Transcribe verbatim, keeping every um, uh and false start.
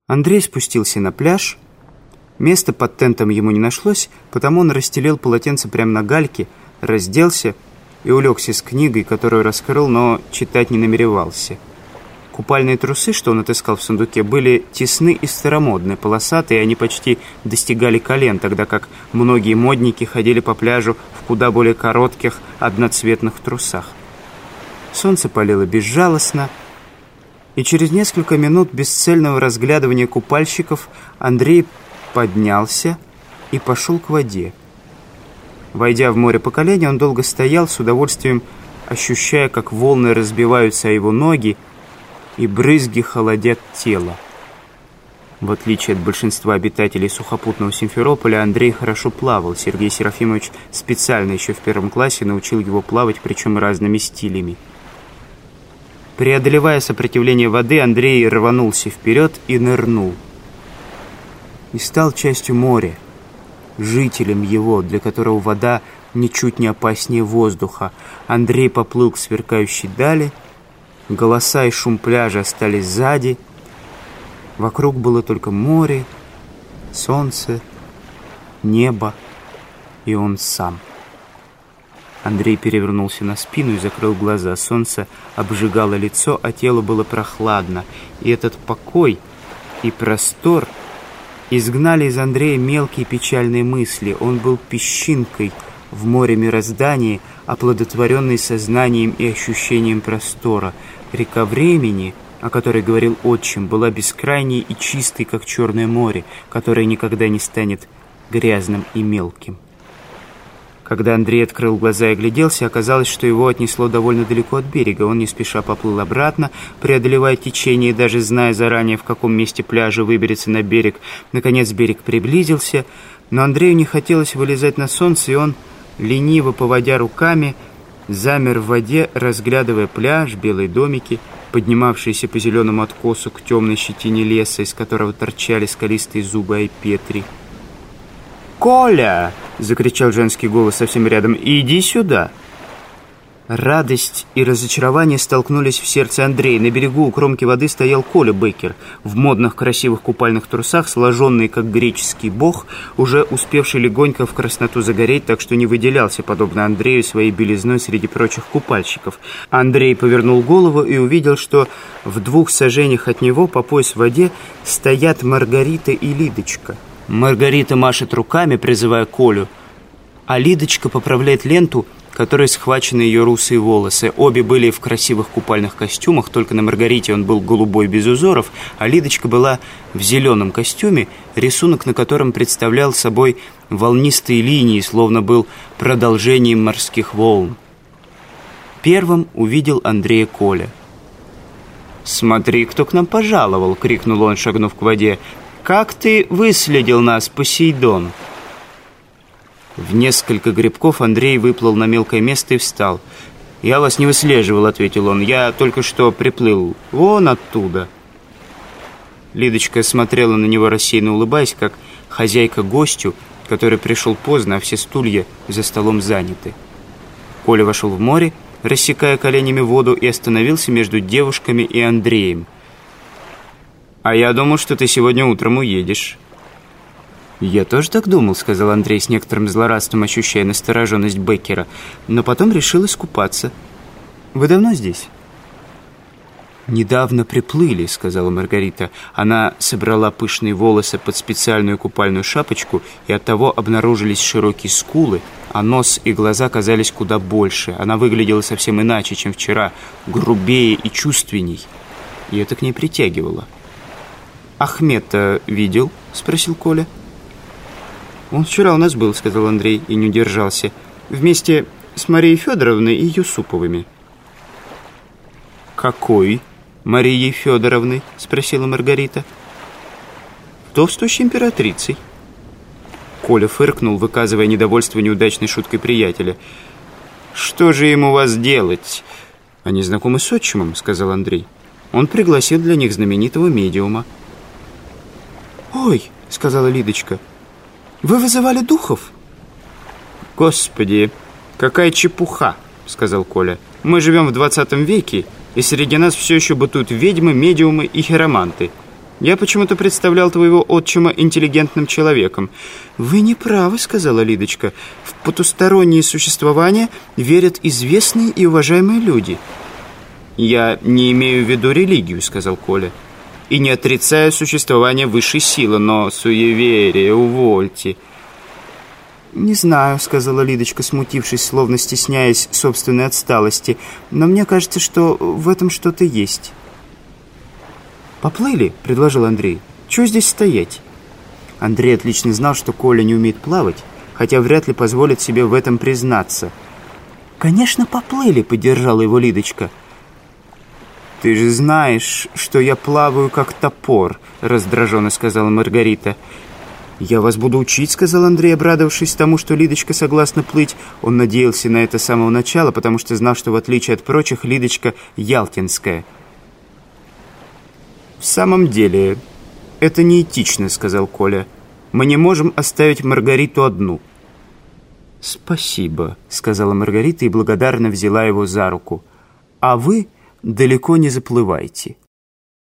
Андрей спустился на пляж. Места под тентом ему не нашлось, потому он расстелил полотенце прямо на гальке, разделся и улегся с книгой, которую раскрыл, но читать не намеревался. Купальные трусы, что он отыскал в сундуке, были тесны и старомодные, полосатые, и они почти достигали колен, тогда как многие модники ходили по пляжу в куда более коротких одноцветных трусах. Солнце палило безжалостно, и через несколько минут бесцельного разглядывания купальщиков Андрей поднялся и пошел к воде. Войдя в море по колени, он долго стоял, с удовольствием ощущая, как волны разбиваются о его ноги, и брызги холодят тело. В отличие от большинства обитателей сухопутного Симферополя, Андрей хорошо плавал. Сергей Серафимович специально еще в первом классе научил его плавать, причем разными стилями. Преодолевая сопротивление воды, Андрей рванулся вперед и нырнул. И стал частью моря, жителем его, для которого вода ничуть не опаснее воздуха. Андрей поплыл к сверкающей дали. Голоса и шум пляжа остались сзади. Вокруг было только море, солнце, небо и он сам. Андрей перевернулся на спину и закрыл глаза. Солнце обжигало лицо, а тело было прохладно. И этот покой и простор изгнали из Андрея мелкие печальные мысли. Он был песчинкой в море мироздания, оплодотворенный сознанием и ощущением простора. Река времени, о которой говорил отчим, была бескрайней и чистой, как Черное море, которое никогда не станет грязным и мелким. Когда Андрей открыл глаза и огляделся, оказалось, что его отнесло довольно далеко от берега. Он не спеша поплыл обратно, преодолевая течение, и даже зная заранее, в каком месте пляжа выберется на берег. Наконец берег приблизился, но Андрею не хотелось вылезать на солнце, и он, лениво поводя руками, замер в воде, разглядывая пляж, белые домики, поднимавшиеся по зеленому откосу к темной щетине леса, из которого торчали скалистые зубы айпетри. «Коля!» — закричал женский голос совсем рядом. «Иди сюда!» Радость и разочарование столкнулись в сердце Андрея. На берегу у кромки воды стоял Коля Беккер в модных красивых купальных трусах, сложенный как греческий бог, уже успевший легонько в красноту загореть, так что не выделялся, подобно Андрею, своей белизной среди прочих купальщиков. Андрей повернул голову и увидел, что в двух сажениях от него по пояс в воде стоят Маргарита и Лидочка. Маргарита машет руками, призывая Колю, а Лидочка поправляет ленту, которой схвачены ее русые волосы. Обе были в красивых купальных костюмах, только на Маргарите он был голубой без узоров, а Лидочка была в зеленом костюме, рисунок на котором представлял собой волнистые линии, словно был продолжением морских волн. Первым увидел Андрея Коля. «Смотри, кто к нам пожаловал!» — крикнул он, шагнув к воде. «Как ты выследил нас, Посейдон?» В несколько гребков Андрей выплыл на мелкое место и встал. «Я вас не выслеживал», — ответил он. «Я только что приплыл вон оттуда». Лидочка смотрела на него, рассеянно улыбаясь, как хозяйка гостю, который пришел поздно, а все стулья за столом заняты. Коля вошел в море, рассекая коленями воду, и остановился между девушками и Андреем. «А я думал, что ты сегодня утром уедешь». «Я тоже так думал», — сказал Андрей с некоторым злорадством, ощущая настороженность Беккера. «Но потом решил искупаться. Вы давно здесь?» «Недавно приплыли», — сказала Маргарита. Она собрала пышные волосы под специальную купальную шапочку, и оттого обнаружились широкие скулы, а нос и глаза казались куда больше. Она выглядела совсем иначе, чем вчера, грубее и чувственней, и это к ней притягивало. «Ахмета видел?» — спросил Коля. «Он вчера у нас был», — сказал Андрей и не удержался, «вместе с Марией Федоровной и Юсуповыми». «Какой Марией Федоровной?» — спросила Маргарита. «Вдовствующей императрицей». Коля фыркнул, выказывая недовольство неудачной шуткой приятеля. «Что же ему вас делать?» «Они знакомы с отчимом», — сказал Андрей. «Он пригласил для них знаменитого медиума». «Ой», — сказала Лидочка, — «вы вызывали духов?» «Господи, какая чепуха», — сказал Коля. «Мы живем в двадцатом веке, и среди нас все еще бытуют ведьмы, медиумы и хироманты. Я почему-то представлял твоего отчима интеллигентным человеком». «Вы не правы», — сказала Лидочка. «В потустороннее существование верят известные и уважаемые люди». «Я не имею в виду религию», — сказал Коля. «И не отрицаю существование высшей силы, но суеверие, увольте». «Не знаю», — сказала Лидочка, смутившись, словно стесняясь собственной отсталости. «Но мне кажется, что в этом что-то есть». «Поплыли?» — предложил Андрей. «Чего здесь стоять?» Андрей отлично знал, что Коля не умеет плавать, хотя вряд ли позволит себе в этом признаться. «Конечно, поплыли», — поддержала его Лидочка. «Ты же знаешь, что я плаваю как топор», — раздраженно сказала Маргарита. «Я вас буду учить», — сказал Андрей, обрадовавшись тому, что Лидочка согласна плыть. Он надеялся на это с самого начала, потому что знал, что в отличие от прочих, Лидочка ялтинская. «В самом деле, это неэтично», — сказал Коля. «Мы не можем оставить Маргариту одну». «Спасибо», — сказала Маргарита и благодарно взяла его за руку. «А вы далеко не заплывайте».